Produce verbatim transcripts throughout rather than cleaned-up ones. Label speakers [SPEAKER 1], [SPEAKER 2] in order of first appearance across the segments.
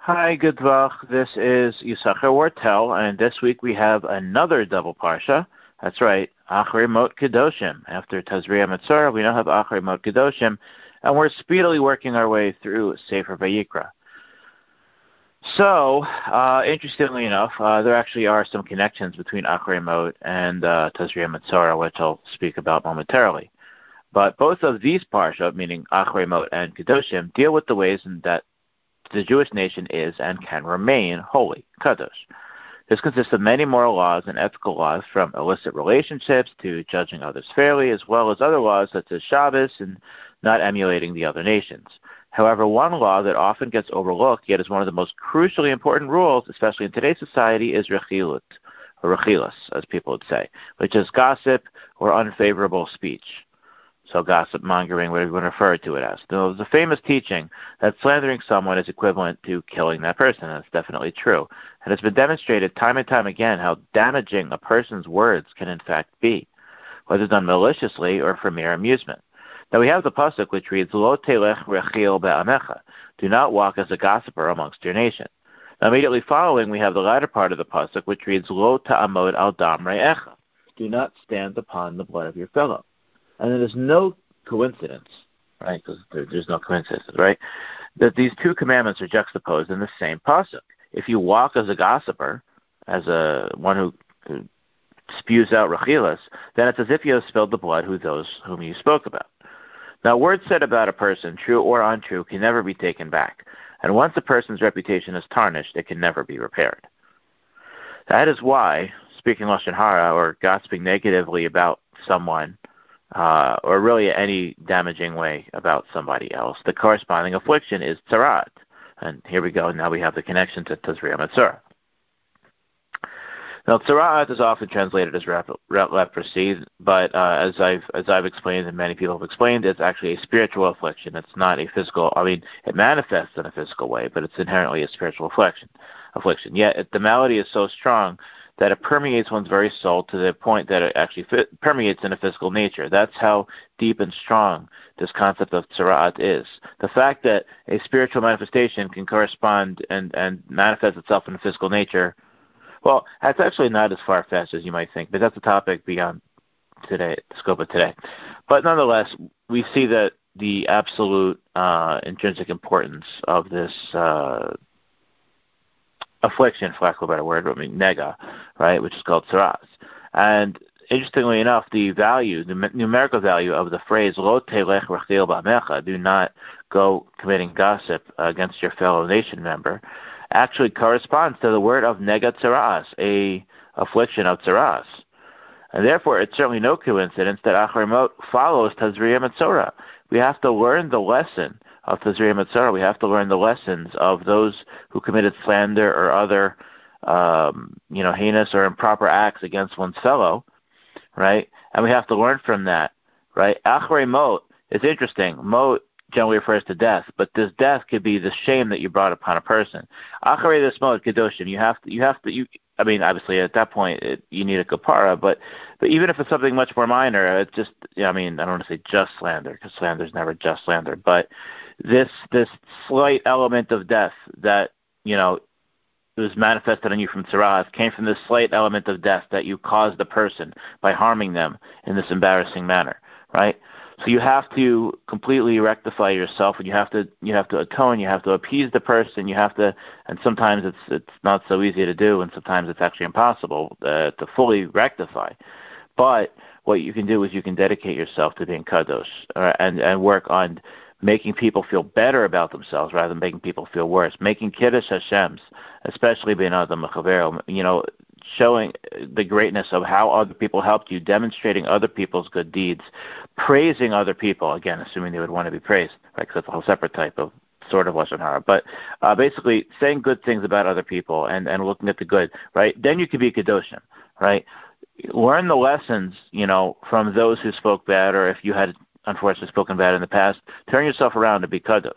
[SPEAKER 1] Hi, good Vach. This is Yisachar Wartel, and this week we have another double parsha. That's right, Achrei Mot Kedoshim. After Tazria Metzora, we now have Achrei Mot Kedoshim, and we're speedily working our way through Sefer Vayikra. So, uh, interestingly enough, uh, there actually are some connections between Achrei Mot and uh, Tazria Metzora, which I'll speak about momentarily. But both of these parsha, meaning Achrei Mot and Kedoshim, deal with the ways in that the Jewish nation is and can remain holy, kadosh. This consists of many moral laws and ethical laws, from illicit relationships to judging others fairly, as well as other laws such as Shabbos and not emulating the other nations. However, one law that often gets overlooked, yet is one of the most crucially important rules, especially in today's society, is rechilut, or rechilus, as people would say, which is gossip or unfavorable speech. So gossip mongering, whatever you want to refer to it as. There's a famous teaching that slandering someone is equivalent to killing that person. That's definitely true. And it's been demonstrated time and time again how damaging a person's words can in fact be, whether done maliciously or for mere amusement. Now we have the pasuk which reads, Lo telech rechil be'amecha, do not walk as a gossiper amongst your nation. Now immediately following we have the latter part of the pasuk which reads, Lo ta'amod al dam re'echa, do not stand upon the blood of your fellow. And there's no coincidence, right, because there, there's no coincidence, right, that these two commandments are juxtaposed in the same pasuk. If you walk as a gossiper, as a one who, who spews out rechilas, then it's as if you have spilled the blood of those whom you spoke about. Now, words said about a person, true or untrue, can never be taken back. And once a person's reputation is tarnished, it can never be repaired. That is why speaking lashon hara, or gossiping negatively about someone, Uh, or really any damaging way about somebody else, the corresponding affliction is tzarat. And here we go. Now we have the connection to Tazria Metzora. Now, tzarat is often translated as rep- rep- leprosy, but uh, as I've as I've explained, and many people have explained, it's actually a spiritual affliction. It's not a physical. I mean, it manifests in a physical way, but it's inherently a spiritual affliction. Affliction. Yet it, the malady is so strong that it permeates one's very soul to the point that it actually fit, permeates in a physical nature. That's how deep and strong this concept of tzaraat is. The fact that a spiritual manifestation can correspond and, and manifest itself in a physical nature, well, that's actually not as far-fetched as you might think, but that's a topic beyond today, the scope of today. But nonetheless, we see that the absolute uh, intrinsic importance of this uh affliction, for lack of a better word, I mean nega, right, which is called tzaras. And interestingly enough, the value, the numerical value of the phrase lo telech rechil ba'amecha, do not go committing gossip against your fellow nation member, actually corresponds to the word of nega tzaras, a affliction of tzaras. And therefore, it's certainly no coincidence that Achrei Mot follows Tazria Metzora. We have to learn the lesson of Tazria Metzora. We have to learn the lessons of those who committed slander or other, um, you know, heinous or improper acts against one's fellow, right? And we have to learn from that, right? Achrei Mot is interesting. Mot generally refers to death, but this death could be the shame that you brought upon a person. Achrei this Mot Kedoshim, you have to, you have to, you. I mean, obviously, at that point, it, you need a kapara, but but even if it's something much more minor, it's just, you know, I mean, I don't want to say just slander, because slander is never just slander, but this this slight element of death that, you know, was manifested on you from tzaras came from this slight element of death that you caused the person by harming them in this embarrassing manner, right? So you have to completely rectify yourself, and you have to you have to atone, you have to appease the person, you have to, and sometimes it's it's not so easy to do, and sometimes it's actually impossible uh, to fully rectify. But what you can do is you can dedicate yourself to being kadosh, uh, and and work on making people feel better about themselves rather than making people feel worse, making kiddush Hashem's, especially being adam mechaver, you know, showing the greatness of how other people helped you, demonstrating other people's good deeds, praising other people, again, assuming they would want to be praised, right, because that's a whole separate type of sort of lashon hara. But uh, basically saying good things about other people and, and looking at the good, right, then you can be kedoshim, right? Learn the lessons, you know, from those who spoke bad, or if you had unfortunately spoken bad in the past, turn yourself around to be kadosh.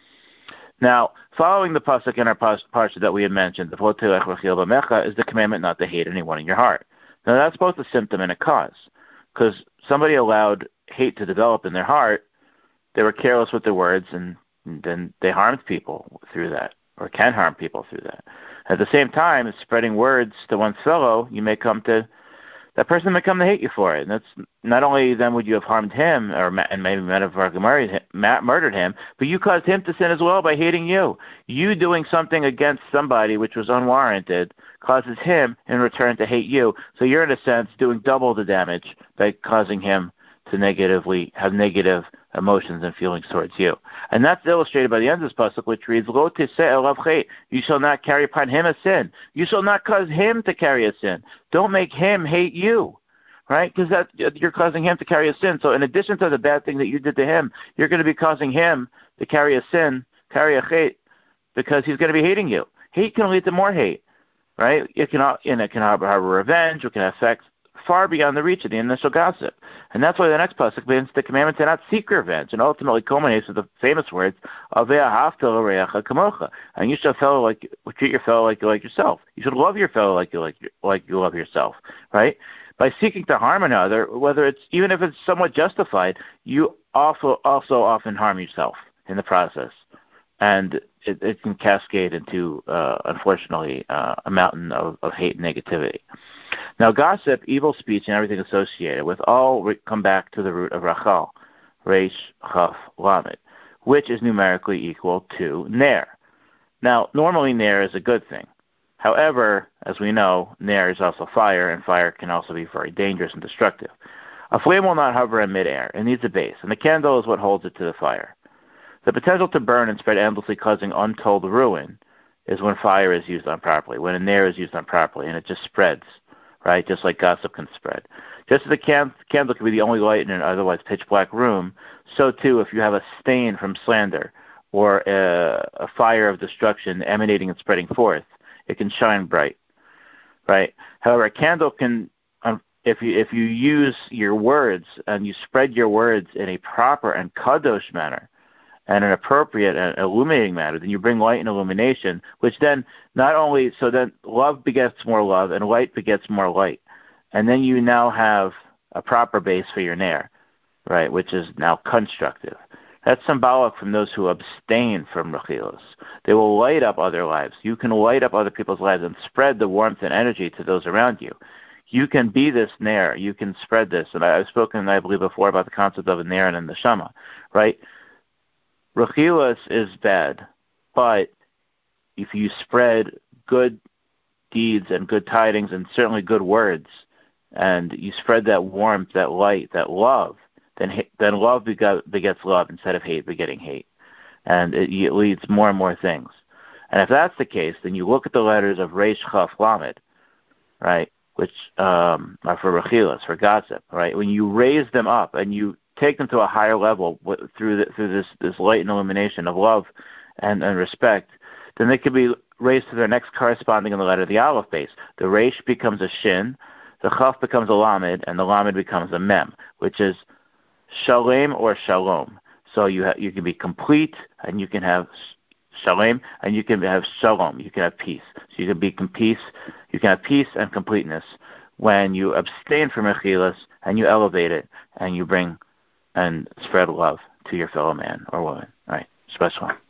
[SPEAKER 1] Now, following the pasuk in our parsha that we had mentioned, the V'telech rechil b'amecha, is the commandment not to hate anyone in your heart. Now, that's both a symptom and a cause, because somebody allowed hate to develop in their heart. They were careless with their words, and then they harmed people through that. or can harm people through that. At the same time, spreading words to one's fellow, you may come to that person may come to hate you for it. And that's not only then would you have harmed him, or and maybe metaphorically murdered him, but you caused him to sin as well by hating you. You doing something against somebody which was unwarranted causes him in return to hate you. So you're in a sense doing double the damage by causing him to negatively have negative emotions and feelings towards you. And that's illustrated by the end of this pasuk, which reads, Lo tiseh elav chet. You shall not carry upon him a sin. You shall not cause him to carry a sin. Don't make him hate you, right? Because that you're causing him to carry a sin. So in addition to the bad thing that you did to him, you're going to be causing him to carry a sin, carry a chet, because he's going to be hating you. Hate can lead to more hate, right? It can, and it can harbor, harbor revenge. It can affect far beyond the reach of the initial gossip. And that's why the next pasuk begins the commandment to not seek revenge, and ultimately culminates with the famous words, Avei ahavta l'reacha kamocha. And you shall fellow like, treat your fellow like you like yourself. You should love your fellow like you like, like you love yourself, right? By seeking to harm another, whether it's, even if it's somewhat justified, you also, also often harm yourself in the process. And it, it can cascade into, uh, unfortunately, uh, a mountain of, of hate and negativity. Now, gossip, evil speech, and everything associated with all re- come back to the root of Rachel, Reish, Chaf, Lamed, which is numerically equal to Ner. Now, normally Ner is a good thing. However, as we know, Ner is also fire, and fire can also be very dangerous and destructive. A flame will not hover in midair. It needs a base, and the candle is what holds it to the fire. The potential to burn and spread endlessly, causing untold ruin, is when fire is used improperly, when a Ner is used improperly, and it just spreads, right, just like gossip can spread. Just as a can- candle can be the only light in an otherwise pitch-black room, so too if you have a stain from slander or a, a fire of destruction emanating and spreading forth, it can shine bright, right? However, a candle can, um, if you if you use your words and you spread your words in a proper and kadosh manner, and an appropriate and illuminating manner, then you bring light and illumination, which then not only, so then love begets more love and light begets more light. And then you now have a proper base for your Ner, right, which is now constructive. That's symbolic from those who abstain from rechilos. They will light up other lives. You can light up other people's lives and spread the warmth and energy to those around you. You can be this Ner. You can spread this. And I've spoken, I believe, before about the concept of a Ner and the Neshama, right? Rechilas is bad, but if you spread good deeds and good tidings and certainly good words, and you spread that warmth, that light, that love, then then love begets love instead of hate begetting hate. And it, it leads more and more things. And if that's the case, then you look at the letters of Reish, Chaf, Lamed, right, which um, are for Rechilas, for gossip, right? When you raise them up and you take them to a higher level through the, through this, this light and illumination of love and, and respect, then they can be raised to their next corresponding in the letter, the Aleph base. The Reish becomes a Shin, the Chaf becomes a Lamed, and the Lamed becomes a Mem, which is Shalem or Shalom. So you ha- you can be complete, and you can have Shalem, and you can have Shalom. You can have peace. So you can be com- peace. You can have peace and completeness when you abstain from Rechilas and you elevate it and you bring and spread love to your fellow man or woman. All right, special.